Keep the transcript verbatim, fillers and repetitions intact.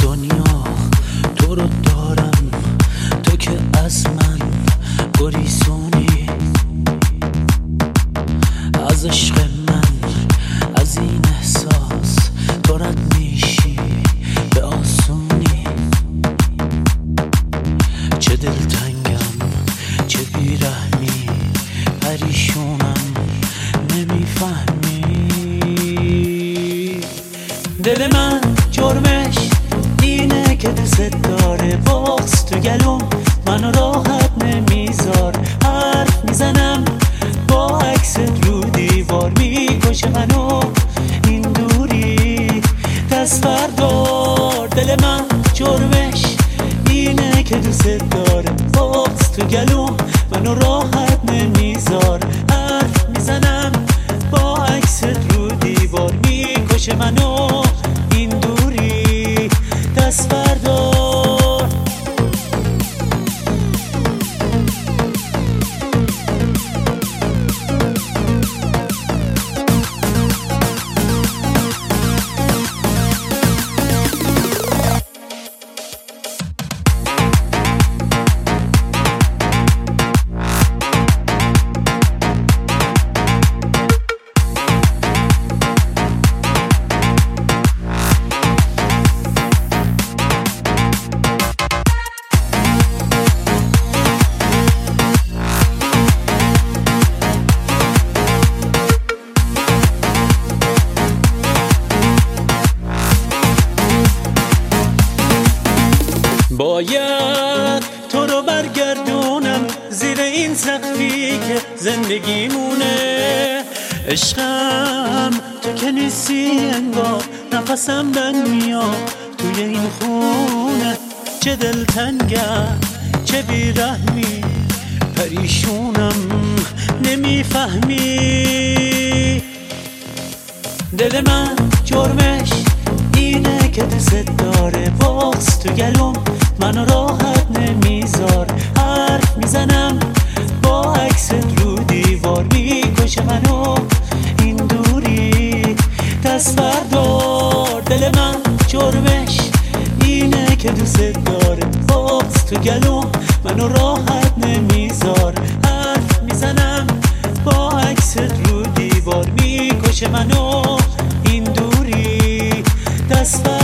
دنیا تو رو دارم، تو که از من گریزونی، از عشق من، از این احساس تو رد میشی به آسونی. چه دلتنگم، چه بیرحمی، پریشونم، نمیفهمی. دل من جرمش اینه که دوست داره، بغض تو گلوم منو راحت نمیذار. حرف میزنم با عکست رو دیوار، میکشه منو این دوری. دست بردار، دل من جرمش اینه که دوست داره، بغض تو گلوم منو راحت نمیذار. حرف میزنم با عکست رو دیوار، میکشه منو این دوری. دست بردار. باید تو رو برگردونم زیر این سقفی که زندگیمونه. عشقم تو که نیستی انگار، نفسم بند میاد توی این خونه. چه دلتنگم، چه بیرحمی، پریشونم، نمیفهمی. دل من جرمش اینه که دوست داره، بغض تو گلوم منو راحت نمیذار. حرف میزنم با عکست رو دیوار، میکشه منو این دوری. دست بردار، دل من جرمش اینه که دوست داره، بغض تو گلوم منو راحت نمیذار. حرف میزنم با عکست رو دیوار، میکشه منو این دوری. دست بردار.